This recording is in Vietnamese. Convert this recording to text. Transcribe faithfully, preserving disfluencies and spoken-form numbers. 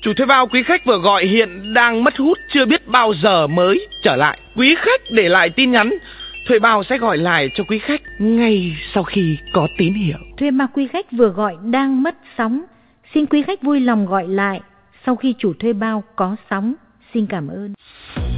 Chủ thuê bao quý khách vừa gọi hiện đang mất hút, chưa biết bao giờ mới trở lại. Quý khách để lại tin nhắn, thuê bao sẽ gọi lại cho quý khách ngay sau khi có tín hiệu. Thuê bao quý khách vừa gọi đang mất sóng, xin quý khách vui lòng gọi lại sau khi chủ thuê bao có sóng. Xin cảm ơn.